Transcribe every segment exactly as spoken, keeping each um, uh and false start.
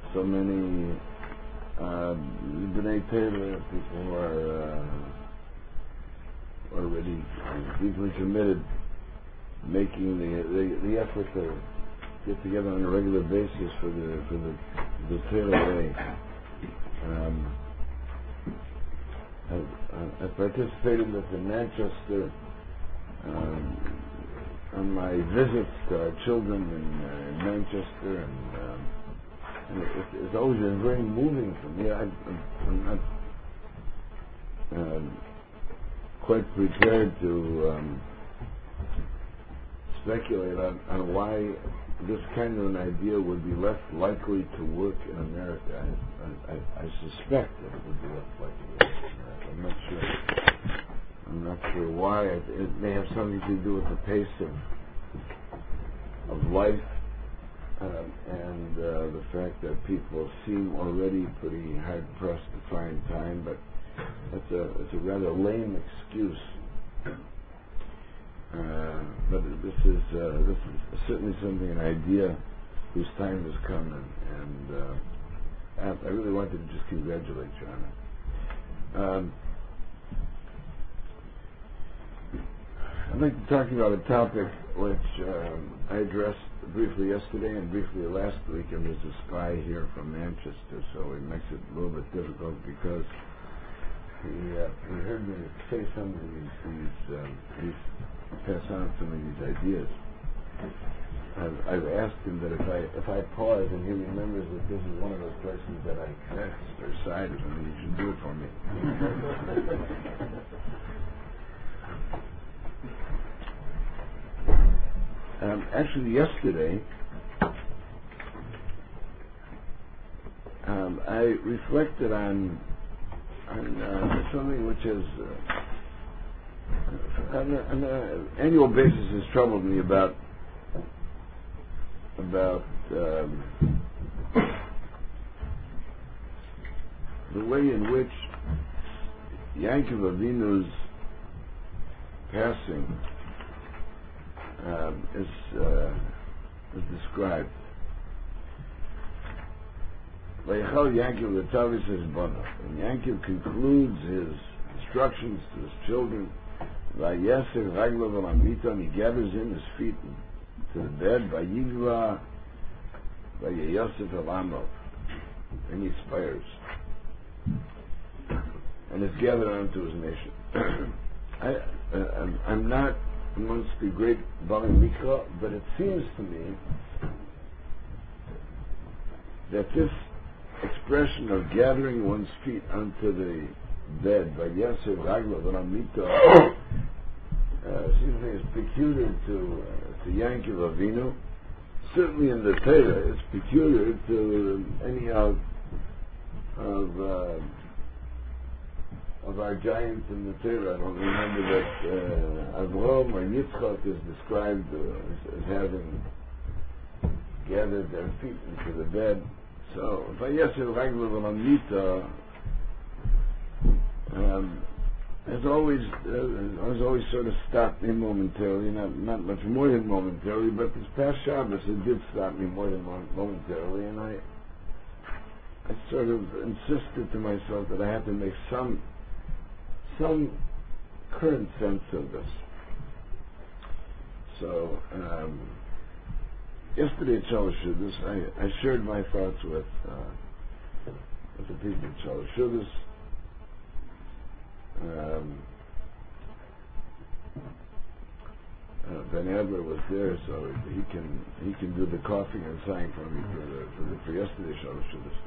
so many uh, B'nai Torah, people who are uh, already deeply committed, making the, the the effort to get together on a regular basis for the for the the Torah way. Um, I, I participated in this in Manchester um, on my visits to our children in, uh, in Manchester, and, um, and it, it's always been very moving for me. I, I'm not um, quite prepared to um, speculate on, on why this kind of an idea would be less likely to work in America. I, I, I suspect that it would be less likely to work in America. I'm not sure. I'm not sure why. It, it may have something to do with the pace of of life um, and uh, the fact that people seem already pretty hard pressed to find time. But it's a it's a rather lame excuse. Uh, but this is uh, this is certainly something, an idea whose time has come, and, and uh, I, I really wanted to just congratulate you on it. Um, I'd like to talk about a topic which um, I addressed briefly yesterday and briefly last week, and there's a spy here from Manchester, so it makes it a little bit difficult because he, uh, he heard me say some of these, these, um, these pass on some of these ideas. I've, I've asked him that if I if I pause and he remembers that this is one of those places that I passed or sided, I mean, you should do it for me. um, actually, yesterday, um, I reflected on on uh, something which is. Uh, On, a, on an annual basis has troubled me about about um, the way in which Yaakov Avinu's passing um, is uh, is described. Vayachal Yaakov l'tavis hizbonav, and Yaakov concludes his instructions to his children. Vayeser raglav al amita, and he gathers in his feet to the bed. Vayigva vayeyosef al amov, and he expires, and is gathered onto his nation. I, uh, I'm, I'm not amongst the great Bali Mikra, but it seems to me that this expression of gathering one's feet onto the bed by Yasser Raglav and Amita uh, seems to me is peculiar to uh, to Yaakov Avinu. Certainly in the Torah, it's peculiar to any of of uh, of our giants in the Torah. I don't remember that uh, Avram or Yitzchak is described uh, as, as having gathered their feet into the bed. So, Vayasser Raglav and Amita Um, has always uh, has always sort of stopped me momentarily, not not much more than momentarily, but this past Shabbos it did stop me more than momentarily, and I I sort of insisted to myself that I had to make some some current sense of this. So um, yesterday at Shalosh Shudas, I, I shared my thoughts with uh, with the people at Shalosh Shudas. Um, uh, Ben Adler was there, so he can he can do the coughing and sighing for me for the, for, the, for yesterday's Shalosh Shudas.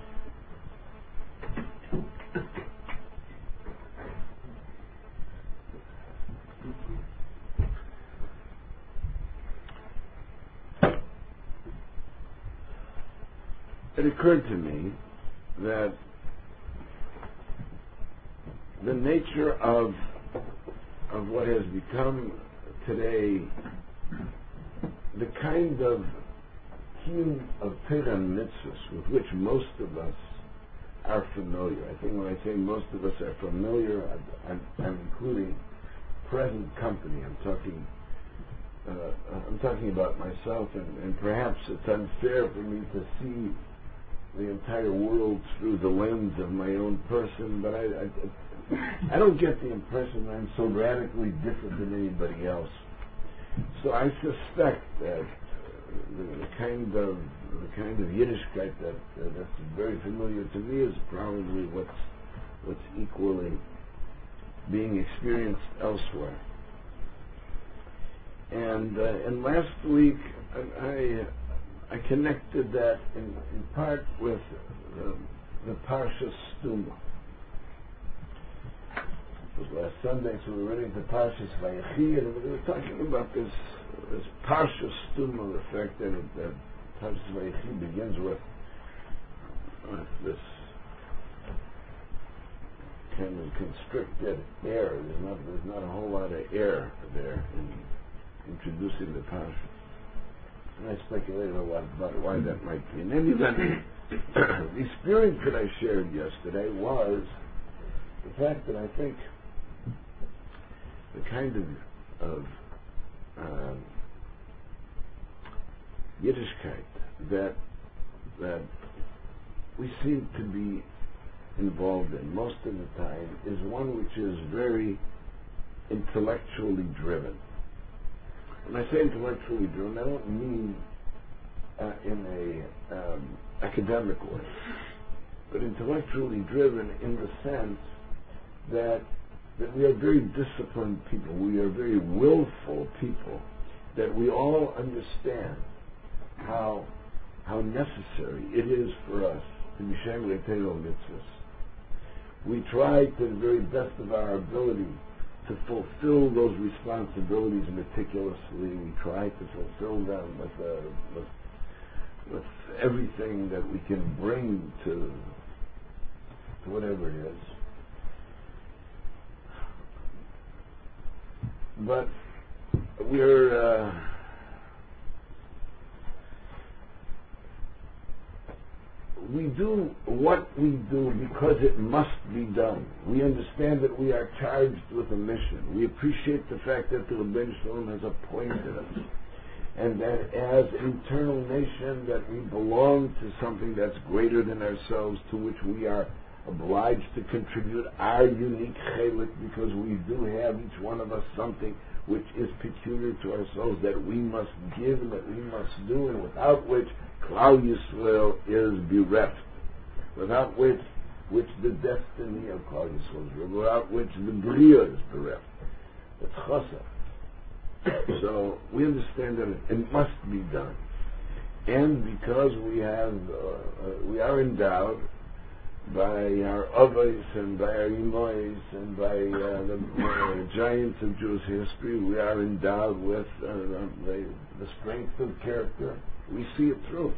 It occurred to me that the nature of of what has become today the kind of kiyum of Torah and mitzvahs with which most of us are familiar. I think when I say most of us are familiar, I'm, I'm including present company. I'm talking uh, I'm talking about myself, and, and perhaps it's unfair for me to see the entire world through the lens of my own person, but I, I, I don't get the impression that I'm so radically different than anybody else. So I suspect that the, the kind of the kind of Yiddishkeit that uh, that's very familiar to me is probably what's what's equally being experienced elsewhere. And uh, and last week I, I I connected that in, in part with the, the Parsha Stuma. It was last Sunday, so we were reading the Parshas Vayechi, and we were talking about this this Parsha Stuma, the fact that, it, that Parshas Vayechi begins with, with this kind of constricted air. There's not there's not a whole lot of air there in introducing the Parsha. And I speculated a lot about why that might be. In any event, the experience that I shared yesterday was the fact that I think the kind of, of um, Yiddishkeit that that we seem to be involved in most of the time is one which is very intellectually driven. When I say intellectually driven, I don't mean uh, in a um, academic way, but intellectually driven in the sense that that we are very disciplined people, we are very willful people, that we all understand how how necessary it is for us to be Shem Teilu mitzvahs. We try to the very best of our ability to fulfill those responsibilities meticulously. We try to fulfill them with, uh, with with everything that we can bring to to whatever it is. But we're uh, we do what we do because it must be done. We understand that we are charged with a mission. We appreciate the fact that the Rebbeinu Shalom has appointed us, and that as an eternal nation that we belong to something that's greater than ourselves, to which we are obliged to contribute our unique chelik, because we do have, each one of us, something which is peculiar to ourselves that we must give and that we must do, and without which Klal Yisrael is bereft, without which which the destiny of Klal Yisrael is bereft, without which the Bria is bereft. It's chassid. So we understand that it, it must be done, and because we have uh, uh, we are endowed by our avos and by our imois and by uh, the uh, giants of Jewish history, we are endowed with uh, the, the strength of character. We see it through.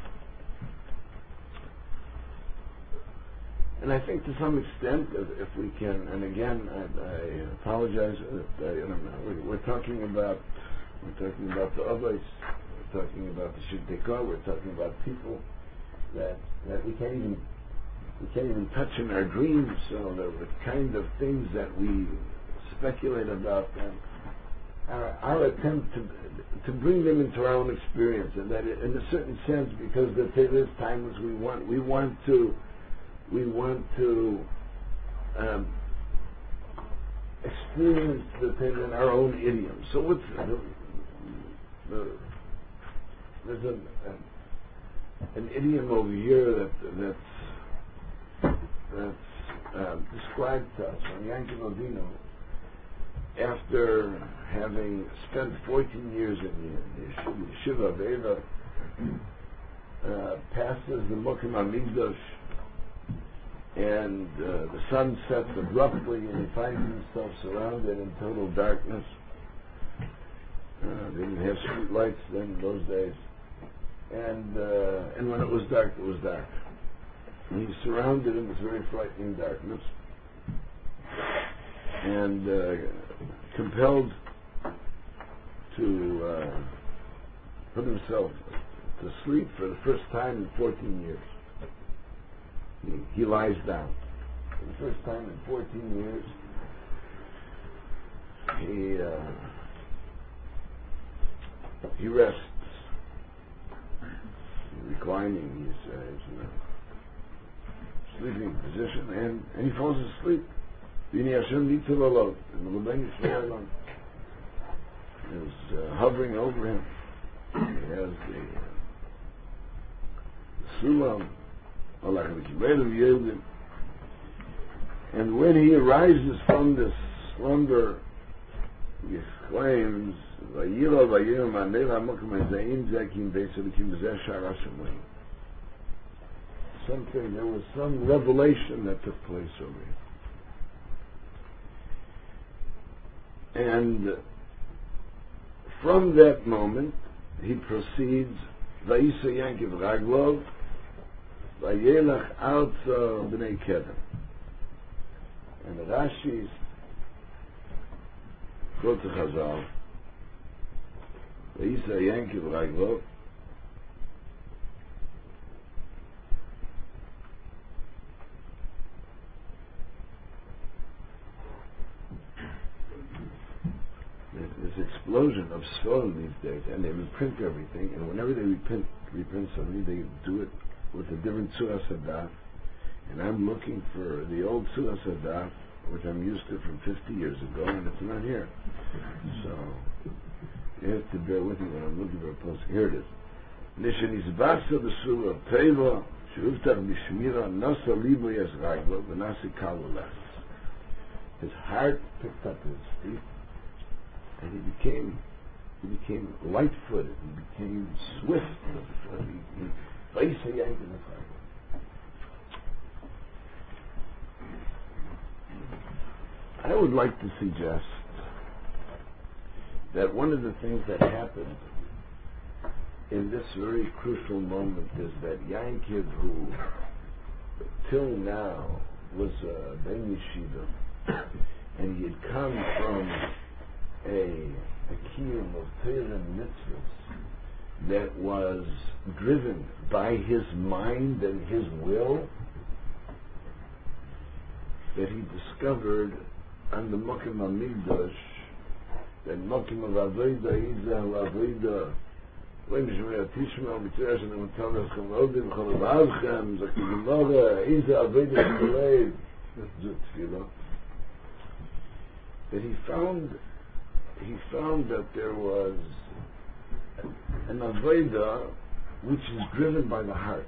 And I think to some extent, if, if we can, and again, I, I apologize, that I, I don't know, we're, we're talking about, we're talking about the avos, we're talking about the shirtikah, we're talking about people that, that we can't even We can't even touch in our dreams. So the, the kind of things that we speculate about them, our, our attempt to to bring them into our own experience, and that in a certain sense, because there's times we want we want to we want to um, experience the thing in our own idiom. So what's the, the, there's a, a, an idiom over here that that's that's uh, described to us from Yankee Avinu, after having spent fourteen years in the Yeshiva of Eva, uh, passes the Mokim HaMikdash, and uh, the sun sets abruptly, and he finds himself surrounded in total darkness. Uh, they didn't have street lights then in those days, and uh, and when it was dark, it was dark. And he's surrounded in this very frightening darkness, and uh, compelled to uh, put himself to sleep for the first time in fourteen years. He, he lies down. For the first time in fourteen years, he uh, he rests. Reclining, he says, you know. sleeping position, and, and he falls asleep. V'nei Hashem nitzil alav, and the Rebbeinu Shalom is uh, hovering over him. He has the, uh, the sulam, Allah v'kiberu. And when he arises from this slumber, he exclaims, "Vayira vayira manei la'mokim hazayin zekim be'selikim b'zeh sha'ar Hashem." Something, there was some revelation that took place over here. And from that moment, he proceeds, Vayisa Yankiv Raglov, Vayelach Arza B'nei Kedem. And Rashi's quote to Chazal, Vayisa Yankiv Raglov, this explosion of Sforim these days, and they reprint everything, and whenever they reprint, reprint something, they do it with a different Tzura Sadat, and I'm looking for the old Tzura Sadat, which I'm used to from fifty years ago, and it's not here. So, you have to bear with me when I'm looking for a post. Here it is. Nishanizbasa b'sura teva, she'uvtach b'shmira, nasa libo yes raglo, v'nasi kalulas. His heart picked up his feet, and he became, he became light-footed. He became swift. He, he, he, I would like to suggest that one of the things that happened in this very crucial moment is that Yankiv, who till now was a ben yeshiva, and he had come from a, a kiyum of Torah and mitzvahs that was driven by his mind and his will, that he discovered on the Mokim HaMikdash, that Mokim of Avodah Iza Avodah Leim Shemei Tishma Mitzvah Shem Mitzvah Shem Odim Chol Avchem Zok Gemara Iza Avodah Shelev Zut Tefillah, that he found he found that there was an Avodah which is driven by the heart,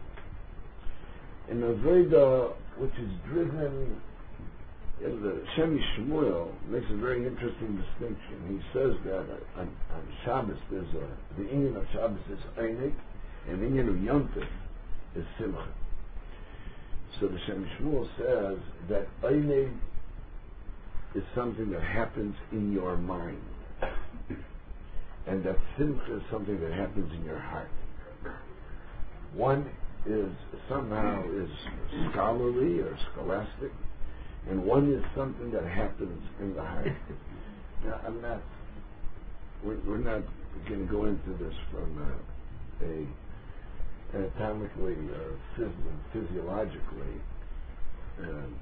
an Avodah which is driven. The Shemi Shmuel makes a very interesting distinction. He says that on, on Shabbos, there's a, the Inyan of Shabbos is Einik, and the Inyan of Yom Tov is Simcha. So the Shemi Shmuel says that Einik is something that happens in your mind, and that Simcha is something that happens in your heart. One is somehow is scholarly or scholastic, and one is something that happens in the heart. Now, I'm not, we're, we're not going to go into this from uh, a anatomically or phys- physiologically, um,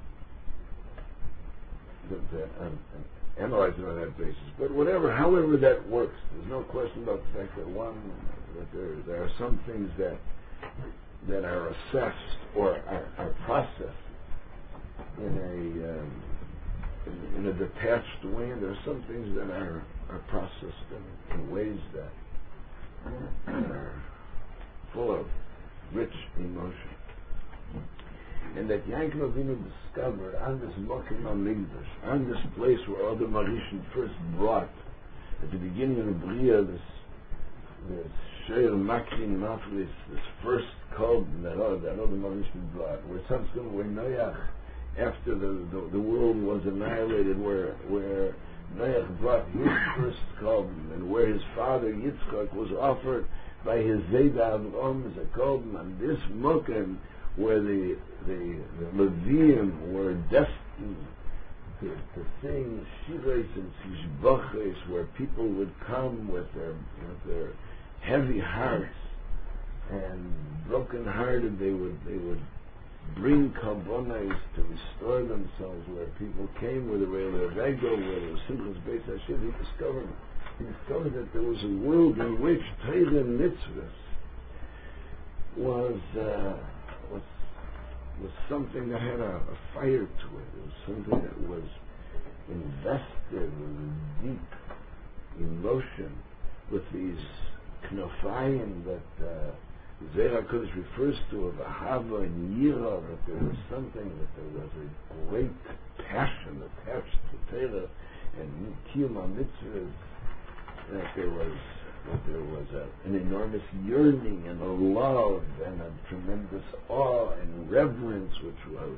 the, the, um, analyze it on that basis. But whatever, however that works, there's no question about the fact that one, that there, there are some things that that are assessed or are, are processed in a um, in, in a detached way, and there are some things that are, are processed in, in ways that are full of rich emotion. And that Yankov Avinu discovered on this Mokim HaMikdash, on this place where all the Marishan first brought, at the beginning of the Bria, this this Sheir Makrin Maflis, this first Kol that all, that all the Marishan brought, where something where Noach, after the, the the world was annihilated, where where Noach brought his first Korban, and where his father Yitzchak was offered by his Zayda Avram as a Korban, on this Mokim, where the the, the Leviim were destined to, to sing Shirais and Tishbachos, where people would come with their with their heavy hearts and broken-hearted, they would they would bring karbonos to restore themselves, where people came with a regular Rego, where there was Simchas Beis Hashem. He discovered, he discovered that there was a world in which Torah and Mitzvahs was, uh, was was something that had a, a fire to it. It was something that was invested with a deep emotion, with these knofayim that uh, Zohar HaKadosh refers to of ahava and yira, that there was something, that there was a great passion attached to Torah and kiyum mitzvahs, that there was that there was a, an enormous yearning and a love and a tremendous awe and reverence, which was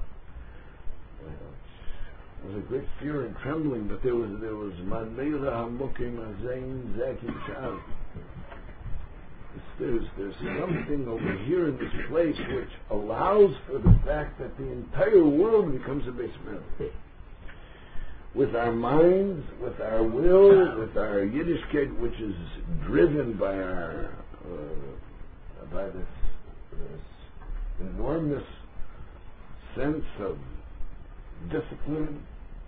uh, there was a great fear and trembling, but there was there was manera hamukim azayin zakin shav. There's there's something over here in this place which allows for the fact that the entire world becomes a base memory. With our minds, with our will, with our Yiddishkeit, which is driven by our uh, by this, this enormous sense of discipline,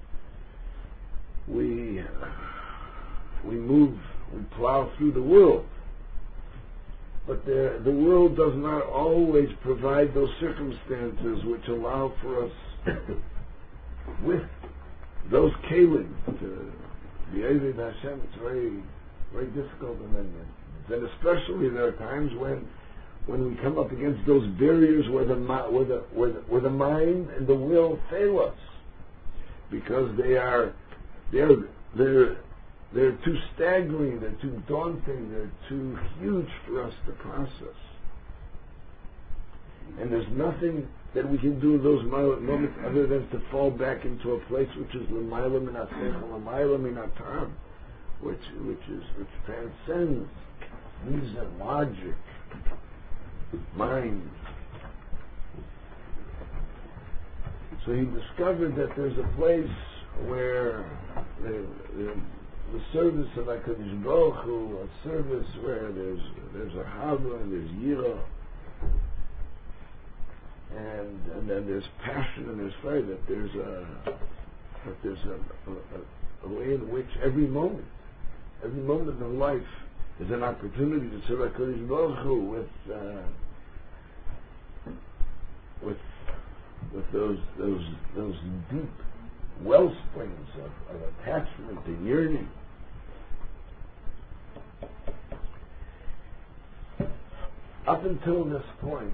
we we move, we plow through the world. But the, the world does not always provide those circumstances which allow for us with those kelim to be Eved Hashem. It's very, very difficult, and then, then especially there are times when, when we come up against those barriers where the where the where the, where the mind and the will fail us, because they are they're they're they're too staggering, they're too daunting, they're too huge for us to process. And there's nothing that we can do in those moments other than to fall back into a place which is l'mayla min ha'seichel, l'mayla min ha'tam, which which is which transcends reason, logic, mind. So he discovered that there's a place where the, the, the service of HaKadosh Baruch Hu, a service where there's there's a hava and there's yira, and and then there's passion and there's fire, that there's a that there's a, a, a way in which every moment, every moment of life is an opportunity to serve HaKadosh Baruch Hu with uh, with with those those those deep well springs of, of attachment and yearning. Up until this point,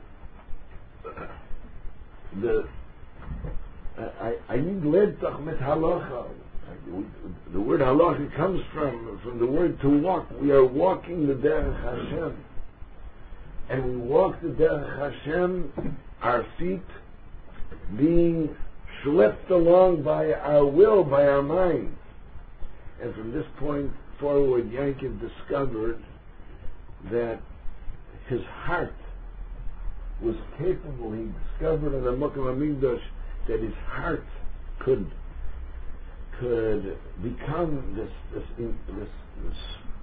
the I I need ledtach mit halacha. The word halacha comes from from the word to walk. We are walking the derech Hashem, and we walk the derech Hashem, our feet being schlepped along by our will, by our mind. And from this point forward, Yankiv discovered that his heart was capable. He discovered in the Mokum HaMikdash that his heart could could become this this this, this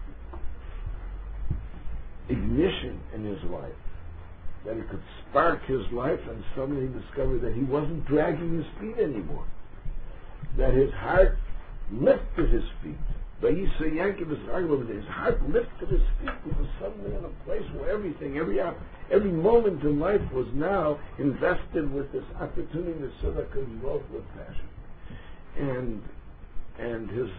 ignition in his life, that it could spark his life, and suddenly he discovered that he wasn't dragging his feet anymore, that his heart lifted his feet. But he said, Yankiv is arguing, his heart lifted his feet. He was suddenly in a place where everything, every every moment in life was now invested with this opportunity to serve HaKadosh Baruch Hu with passion. And and his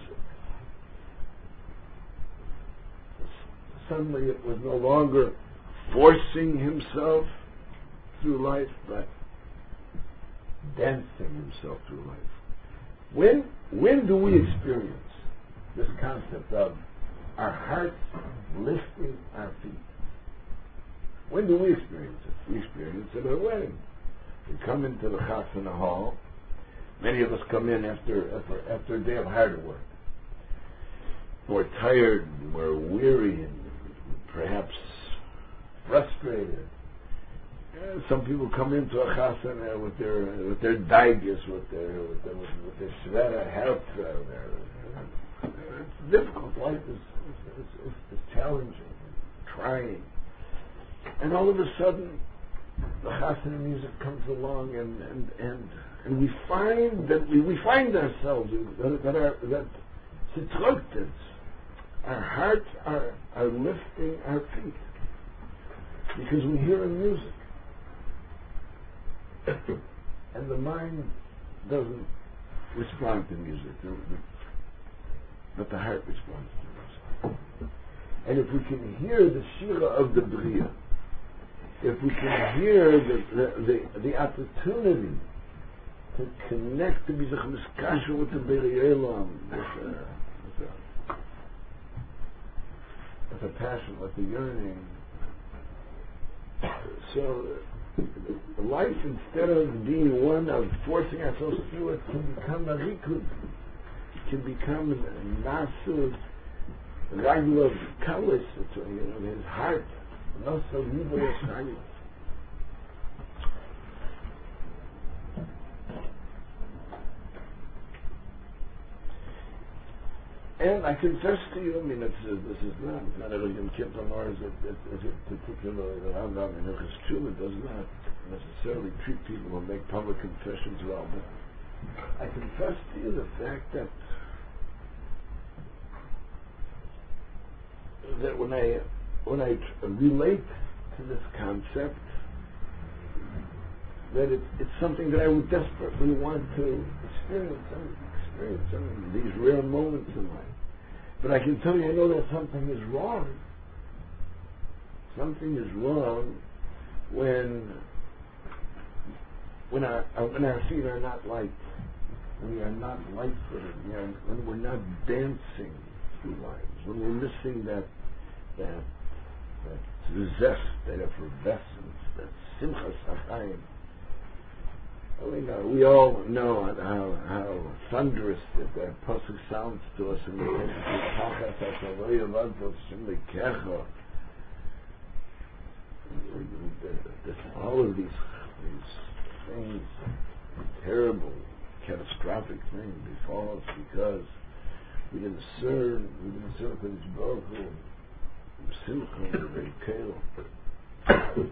suddenly it was no longer forcing himself through life, but dancing himself through life. When when do we experience this concept of our hearts lifting our feet? When do we experience it? We experience it at a wedding. We come into the chasana hall. Many of us come in after, after after a day of hard work. We're tired, we're weary, and perhaps frustrated. Uh, some people come into a chasana with their with their daigas, with their with their with, with their shvera health. Uh, it's difficult. Life is, is, is, is challenging, trying, and all of a sudden, the chasana music comes along, and and and, and we find that we, we find ourselves that that are that zitroktes, our hearts are are lifting our feet because we hear a music. and the mind doesn't respond to music, the, the, but the heart responds to music. And if we can hear the shira of the Bria, if we can hear the the, the, the opportunity to connect the Mizrach Miskasha with the Beri Elam, with a, with, a, with a passion, with a yearning, so uh, life, instead of being one of forcing ourselves through it, can become a rikud, can become a nasud, Raglov Kalis, you know, his heart, not so evil as Raglov. And I confess to you, I mean, it's, uh, this is not, not every Yom Kippur, nor is it, it, is it particularly the Rambam in Hilchos Tshuva does not necessarily treat people who make public confessions well, but I confess to you the fact that that when I when I t- relate to this concept, that it, it's something that I would desperately want to experience and experience in these rare moments in life. But I can tell you, I know that something is wrong. Something is wrong when when our when our feet are not light, when we are not light-footed, we are, when we're not dancing through lives, when we're missing that that that zest, that effervescence, that simchas hachayim. We know, we all know how how thunderous that, that pasuk sounds to us in the all of these these things, terrible, catastrophic things befall us because we didn't serve, we didn't serve the Baruch Hu, simcha, very kale.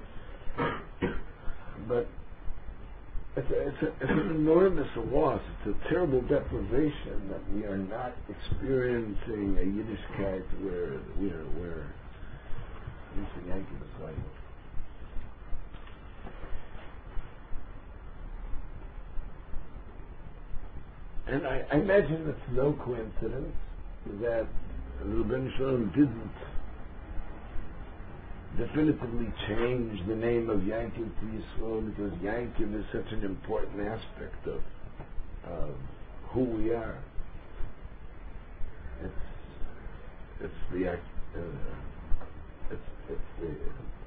But It's, a, it's, a, it's an enormous loss. It's a terrible deprivation that we are not experiencing a Yiddishkeit where where where Mister Yankee is like. And I, I imagine it's no coincidence that Rebbeinu Shalom didn't definitively change the name of Yankiv to Yisrael, because Yankiv is such an important aspect of, of who we are. It's it's the uh, it's it's the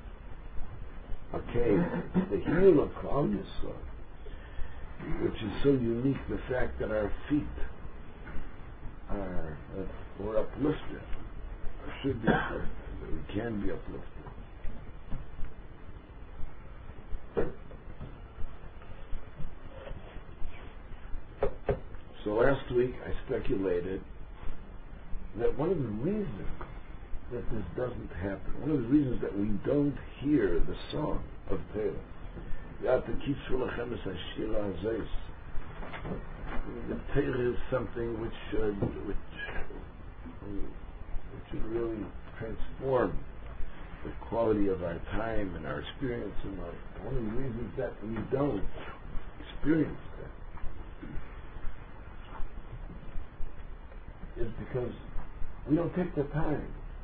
arcade, it's the heel of Klal Yisrael, which is so unique. The fact that our feet are uh, were uplifted, or should be uplifted, that we can be uplifted. So last week I speculated that one of the reasons that this doesn't happen, one of the reasons that we don't hear the song of Torah, the Torah is something which should, which, which should really transform the quality of our time and our experience in life. One of the reasons that we don't experience that is because we don't take the time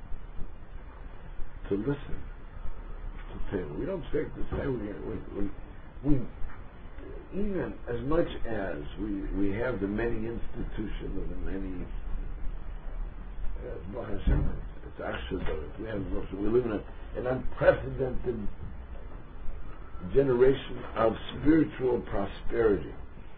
to listen to Torah. We don't take the time. We, we, we, even as much as we, we have the many institutions and the many, uh, it's actually, we have, we live in a, an unprecedented generation of spiritual prosperity.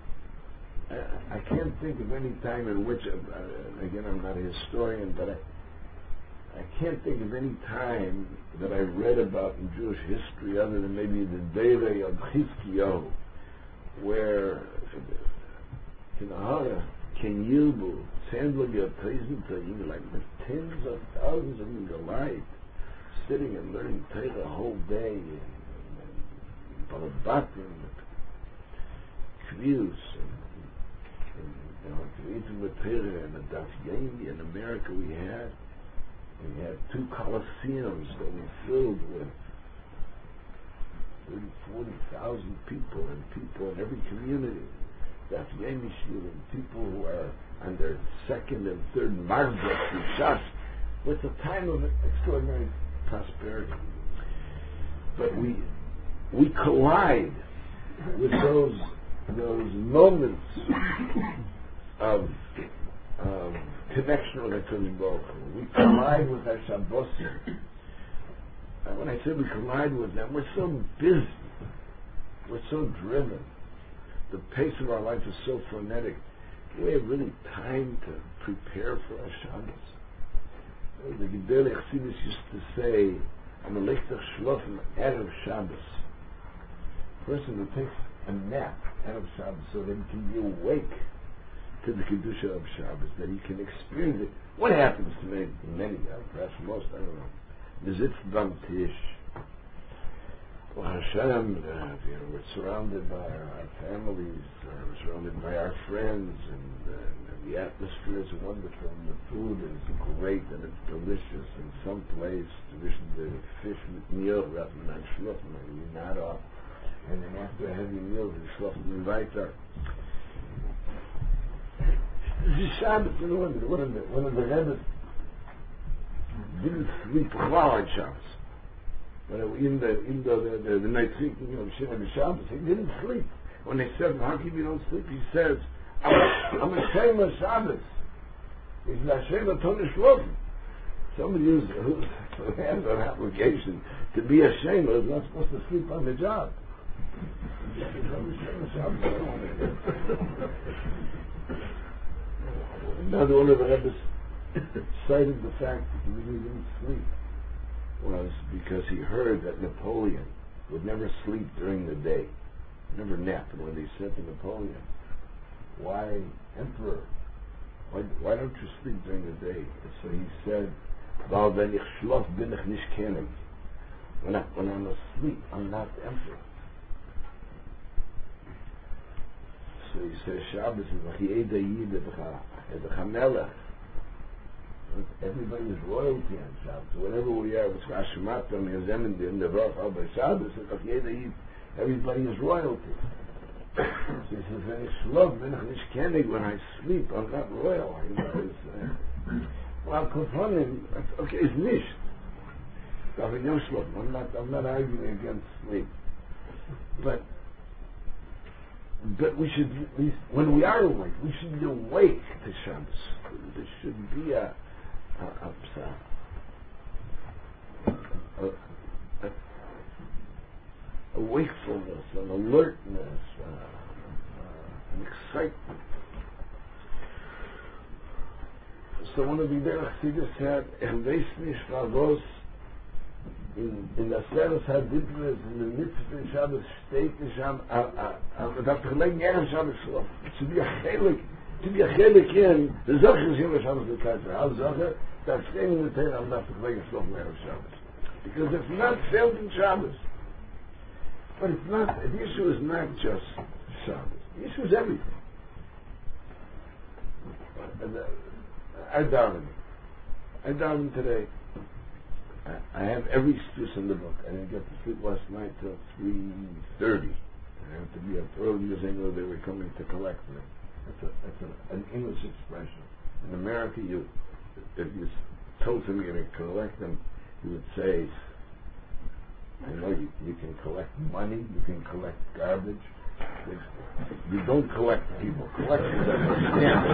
I can't think of any time in which, uh, again, I'm not a historian, but I, I can't think of any time that I read about in Jewish history other than maybe the Deirei of Chizkiyahu, where Kinahara, Ken Yilbu, Sandler, Taisin, like the tens of thousands of Nigalite sitting and learning Torah a whole day, and, and Balabatim, Kvius, and with Torah and the Daf Yomi. In America we had we had two coliseums that were filled with thirty, forty thousand people, and people in every community. That's Yemishir, and people who are on their second and third Marbet and Shas. It's a time of extraordinary prosperity. But we we collide with those those moments of of connection with HaKadosh Baruch Hu. We collide with our Shabbosim. And when I say we collide with them, we're so busy. We're so driven. The pace of our life is so frenetic. We have really time to prepare for our Shabbos. The Gedolei Chassidus used to say, "I'm a lechtach shlofim erev Shabbos." A person who takes a nap erev Shabbos so that he can be awake to the kedusha of Shabbos, that he can experience it. What happens to many, many, uh, perhaps most, I don't know. Wir sitzen beim Tisch. Well, Hashem, uh, you know, we're surrounded by our, our families, uh, we're surrounded by our friends, and, uh, and the atmosphere is wonderful, and the food is great, and it's delicious. In some place, tradition the fish with meal, rather than shlofen, and you not off. And then after a heavy meal, you shlofen weiter. This is Shabbos, you know, one of the, one of the Rebbes didn't sleep well on Shabbos. When in the in the the, the, the night thinking of Shemini Shabbos, he didn't sleep. When they said, "How come you don't sleep?" He says, "I'm, I'm ashamed of Shabbos. He's not ashamed of Tonish Shlofen." Somebody who's, who has an obligation to be ashamed of is not supposed to sleep on the job. Another one of the Rebbes cited the fact that he really didn't sleep was because he heard that Napoleon would never sleep during the day, never nap. And when they said to Napoleon, "Why, Emperor, why, why don't you sleep during the day?" And so he said, "Weil wenn ich schlof bin ich nicht König." When, I, when I'm asleep, I'm not the emperor. So he says, Shabbos is like Yeda Yid Edcha Melech. Everybody is royalty on Shabbos. Whenever we are, it's Hashematam, Yazem, in the Varach, Al Shabbos, it's like Yeda Yid. Everybody is royalty. So he says, when ich schlaf, bin ich nicht König. When I sleep, I'm not royal. You know, it's, uh, well, Kofonim, okay, it's nicht. I'm not, I'm not arguing against sleep. But But we should, at least, when we are awake, we should be awake to Shabbos. There should be a, a, a, a, a, a wakefulness, an alertness, uh, uh, an excitement. So one of the Gedolei Chassidus said, "Ich weiß nicht, was in in der Seres HaDibros, in der Mitzvah in Shabbos, steht nicht am, man darf doch legen, Erev Shabbos schlafen. To be a chelik, to be a chelik in, the Zohar is Yom Shabbos L'Kaiser. How Zohar, that staying in the Torah, I'm not to legen schlafen Erev Shabbos. Because it's not failed in Shabbos. But it's not, the issue is not just Shabbos. The issue is everything. I daven. I daven today. I have every excuse in the book. I didn't get to sleep last night till three thirty. I had to be up early because I know they were coming to collect me. That's, a, that's a, an English expression. In America, you, if you told somebody to collect them, you would say, I know you, you can collect money, you can collect garbage. You don't collect people. Collection doesn't stamps.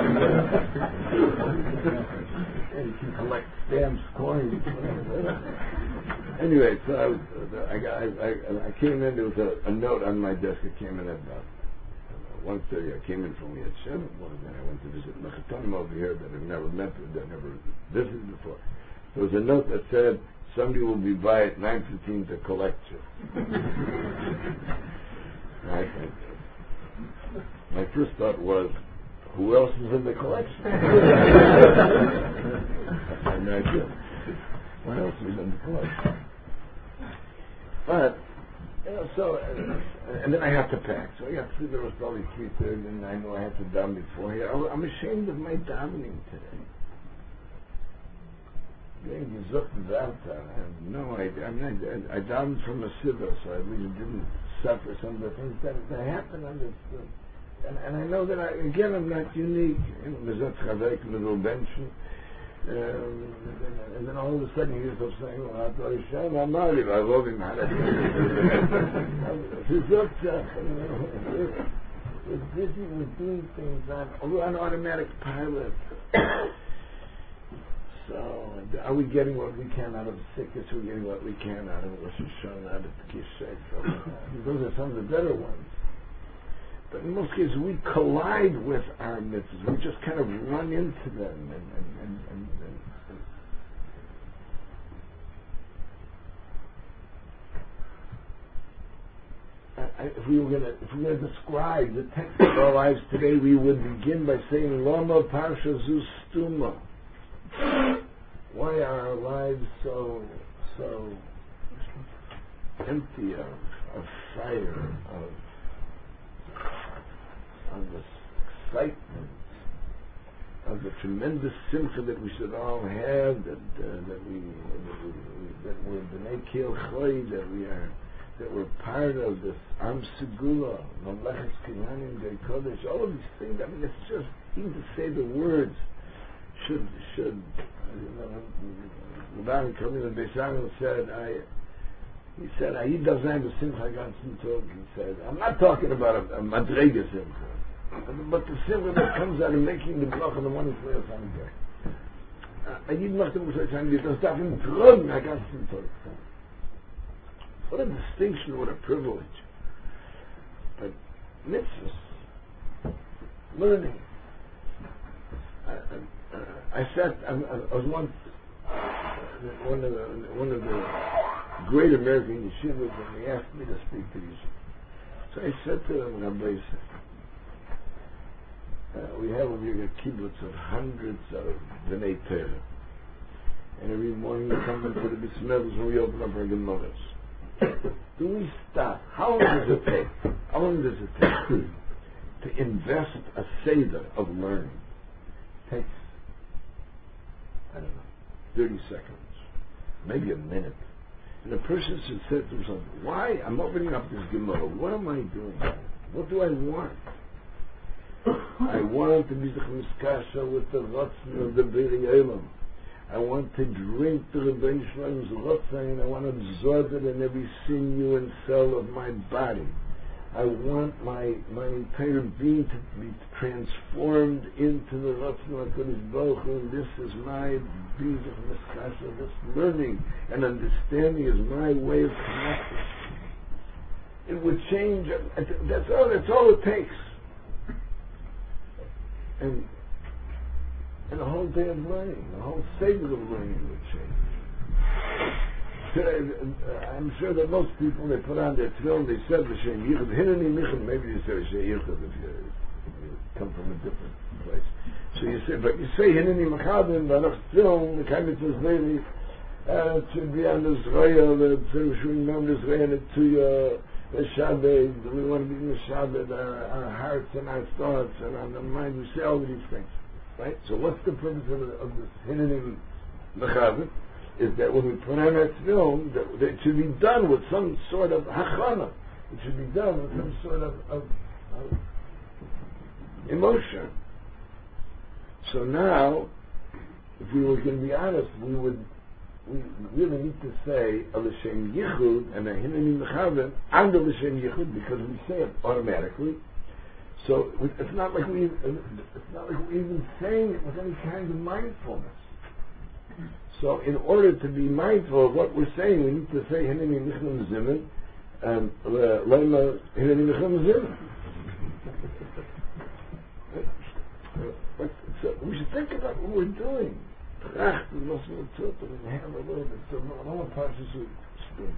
You can collect stamps, coins, whatever. Anyway, so I, was, uh, I, got, I, I, I came in. There was a, a note on my desk. It came in at about one thirty. I came in from the Hashem. Then I went to visit Mechatonim over here that I've never met, that I've never visited before. There was a note that said somebody will be by at nine fifteen to collect you. I, I, my first thought was, who else is in the collection? I had no idea. What else is in the collection? But, you know, so, uh, and then I had to pack. So I got to see there was probably three thirty, and I knew I had to daven before here. I'm ashamed of my davening today. being gesucht that, and no, I, I mean, I, I davened from a siva, so I really didn't suffer some of the things that, that happened on this. Uh, and, and I know that, I, again, I'm not unique. You know, there's that chavek, little bench. Um, and, and then all of a sudden he ends up saying, well, I thought Hashem, I'm not even, I love him. We're busy with doing things on, on automatic pilot. So, are we getting what we can out of sickness? Are we getting what we can out of Rosh Hashanah, out of Kishay? Those are some of the better ones. But in most cases, we collide with our mitzvahs. We just kind of run into them. And, and, and, and, and, and I, if we were going to, if we were going to describe the text of our lives today, we would begin by saying, "Lama Parsha Zu Stuma." Why are our lives so so empty of, of fire, of of this excitement, of the tremendous simcha that we should all have, that uh, that we that, we, that we're b'nei kil choy, that we are that we're part of this Am Segula, Mamlechus Kehanim Gei Kodesh, all of these things. I mean, it's just even to say the words should should. You know, the Baron coming to Beisan said, I. He said, "He doesn't have a simcha ganzen Tag." He said, "I'm not talking about a, a madrega simcha, but the simcha that comes out of making the bracha in the morning for some day. I need macht the musay time. You don't stop in drug a ganzen Tag. What a distinction! What a privilege! But mitzvahs, learning. I, I, I sat. I, I was once one of the one of the great American yeshivas, and he asked me to speak to yeshiva. So I said to them, Rabbi, uh, we have over here a kibbutz of hundreds of b'nei Torah, and every morning we come into the bismillah when we open up our gemaras. Do we stop? How long does it take? How long does it take to invest a seder of learning? It takes, I don't know, thirty seconds, maybe a minute. And a person should say to himself, why? I'm opening up this Gemara. What am I doing? What do I want? I want to be the Chmiskasha with the Ratzin of the Beri Elam. I want to drink the Rebbein Shloim's Ratzin. I want to absorb it in every sinew and cell of my body. I want my my entire being to be transformed into the Ratzin HaKadosh Baruch Hu, and this is my Bizach Miskasha. This learning and understanding is my way of connecting. It would change. That's all. That's all it takes. And and a whole day of learning, a whole segment of learning would change. Today, uh, I'm sure that most people, they put on their tefillin, they said l'shem yichud, hineni michud, maybe you say l'shem yichud if you, you come from a different place. So you say, but you say hineni mechadim, v'anach tefillin, the kind of tzveli, uh, it should be on the zraya, the tzveli should remember the zraya, and to your, the Shabbat, we want to be in the Shabbat, our, our hearts and our thoughts and our mind, we say all of these things. Right? So what's the purpose of, of this hineni mechadim? Is that when we put on that film, that, that it should be done with some sort of hachana. It should be done with some sort of, of, of emotion. So now, if we were going to be honest, we would we really need to say a l'shem yichud and a hineni mechadim under l'shem yichud because we say it automatically. So it's not like we it's not like we're even saying it with any kind of mindfulness. So in order to be mindful of what we're saying, we need to say hineni michlam zimun and lema hineni michlam zimun. So we should think about what we're doing. We must have a little bit. So all the parts is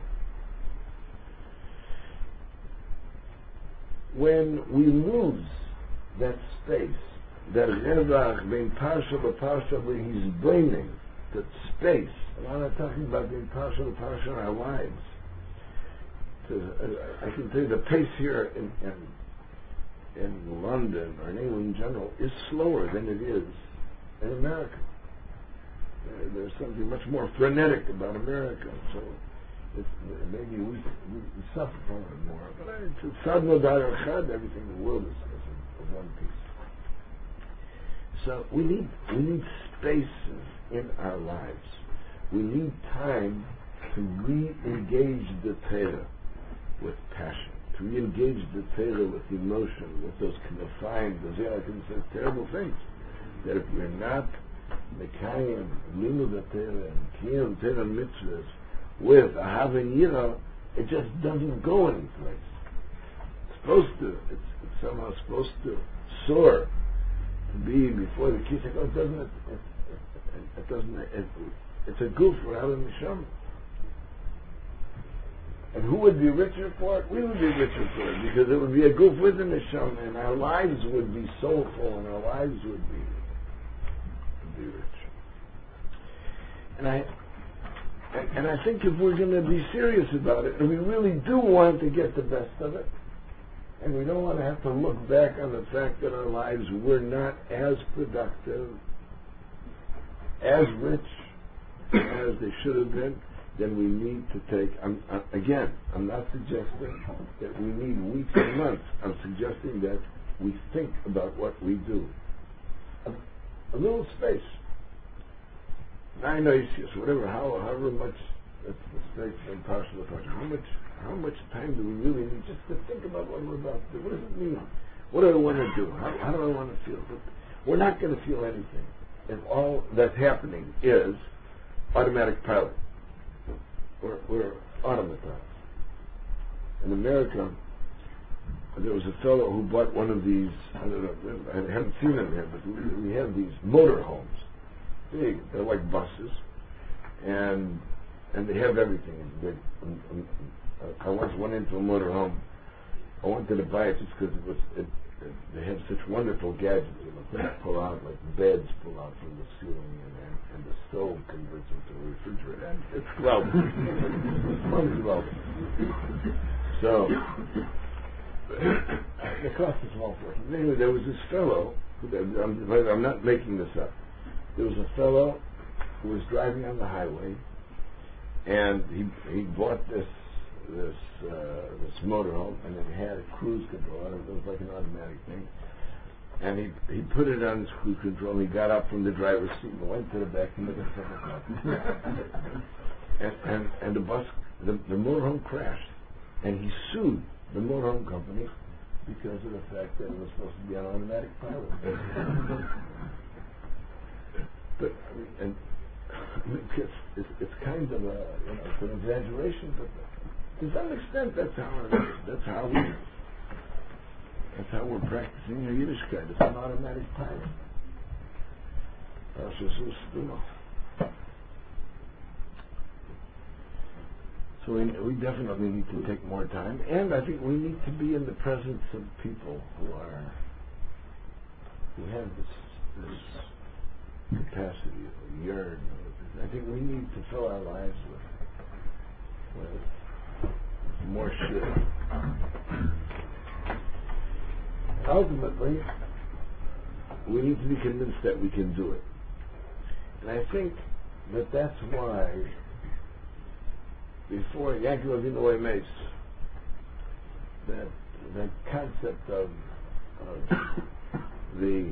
when we lose that space, that revach bein parsha b'parsha, where he's blaming that space, and I'm not talking about being parsha b'parsha in our lives. To, uh, I can tell you the pace here in, in in London or in England in general is slower than it is in America. Uh, there's something much more frenetic about America. So it's, maybe we, we, we suffer from it more. But it's sadno dar echad, everything in the world is, is, is one piece. So we need we need spaces in our lives. We need time to re-engage the Torah with passion, to re-engage the Torah with emotion, with those knafayim. The Zohar says terrible things. That if we're not mekayim, limud the Torah, and kiyum Torah mitzvahs with ahava and yirah, it just doesn't go anyplace. It's supposed to. It's, it's somehow supposed to soar. To be before the kisek, oh, it doesn't. It, it, it, it doesn't. It, it's a goof for Alan Nisham. And who would be richer for it? We would be richer for it because it would be a goof with the Nisham, and our lives would be soulful, and our lives would be would be rich. And I and, and I think if we're going to be serious about it, and we really do want to get the best of it. And we don't want to have to look back on the fact that our lives were not as productive, as rich as they should have been. Then we need to take, I'm, uh, again, I'm not suggesting that we need weeks and months. I'm suggesting that we think about what we do. A, a little space. Nine oisius, whatever, how, however much, it's the space and partial partial. How much How much time do we really need just to think about what we're about to do? What does it mean? What do I want to do? How, how do I want to feel? But we're not going to feel anything if all that's happening is automatic pilot. We're, we're automatons. In America, there was a fellow who bought one of these, I don't know, I haven't seen them here, but we, we have these motor homes. Big, they're like buses. And and they have everything. They, um, um, I once went into a motor home. I wanted to buy it just because it was. It, it, they have such wonderful gadgets. You know, things pull out, like beds pull out from the ceiling, and, and, and the stove converts into a refrigerator. And it's global. It's global. So it cost a small fortune. Anyway, there was this fellow. I'm, I'm not making this up. There was a fellow who was driving on the highway, and he he bought this. this uh, this motorhome, and it had a cruise control. It was like an automatic thing. And he he put it on his cruise control, and he got up from the driver's seat and went to the back and looked at the and, and and the bus, the, the motorhome crashed, and he sued the motorhome company because of the fact that it was supposed to be an automatic pilot. But I mean, and I mean, it's, it's it's kind of a, you know, it's an exaggeration, but to some extent, that's how it is. That's how we. That's how we're practicing our Yiddishkeit. It's an automatic pilot. So we, we definitely need to take more time, and I think we need to be in the presence of people who are who have this this capacity, or yearn. I think we need to fill our lives with with. more shit. Ultimately, we need to be convinced that we can do it. And I think that that's why, before Yaakov Avinu Mace, that that concept of, of the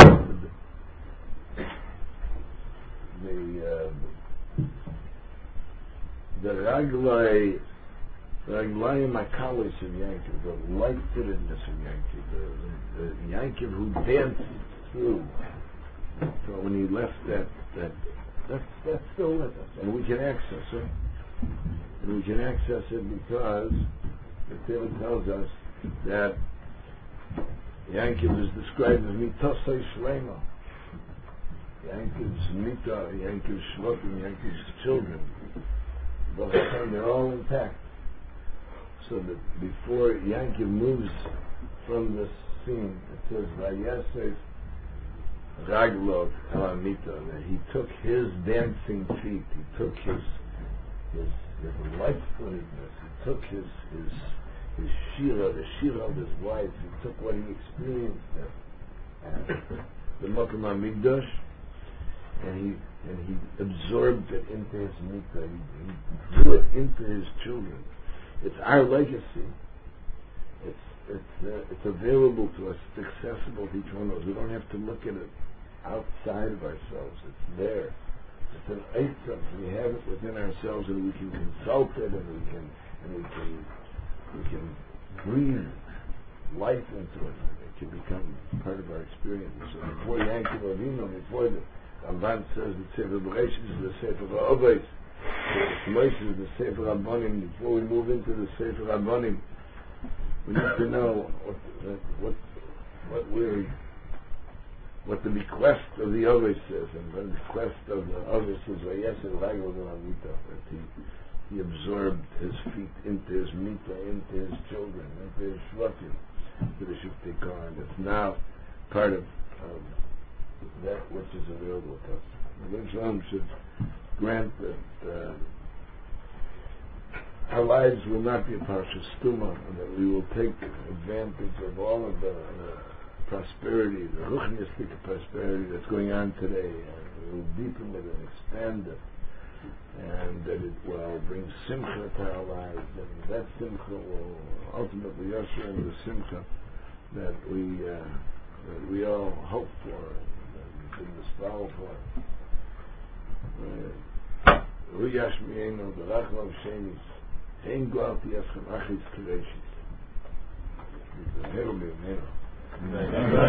the uh, the Raglai The Raglayim Akalis of Yankov, the light-footedness of Yankov, the, the, the Yankov who danced through. So when he left that, that that's, that's still with us, and we can access it. And we can access it because the Torah tells us that Yankov is described as Mitosai Shlema. Yankov's Mita, Yankov's Shlokim, Yankov's children. But they're all intact. So that before Yankov moves from this scene, it says Vayasef Raglov Elamita, that he took his dancing feet, he took his his, his light-footedness, he took his his his shira, the shira of his wife, he took what he experienced at the Mokum HaMikdash, and he and he absorbed it into his mita. He, he drew it into his children. It's our legacy. It's it's uh, it's available to us. It's accessible to each one of us. We don't have to look at it outside of ourselves. It's there. It's an item. We have it within ourselves, and we can consult it, and we can and we can we can breathe life into it. It can become part of our experience. So before Yankim Avinu, before the Ramban says the Sefer Bereshit is the Sefer Ha'avos, Moshe is the Sefer Rabbanim. Before we move into the Sefer Rabbanim, we need to know what what what we're what the bequest of the Avos says, and the bequest of the Avos is Vayeser Ragel Amita, that he he absorbed his feet into his mita, into his children, into his shvatim, to the Shiftei Kohen. It's now part of um, that which is available to us. The Shalom should grant that uh, our lives will not be a parsha stuma, and that we will take advantage of all of the uh, prosperity, the ruchnistic prosperity that's going on today, and we will deepen it and expand it, and that it will bring simcha to our lives, and that simcha will ultimately usher in the simcha that we uh, that we all hope for, and that we've been misfouled for. Ru yashmi'enu b'rachmav shenis, hein go'alti eschem achis kireshis.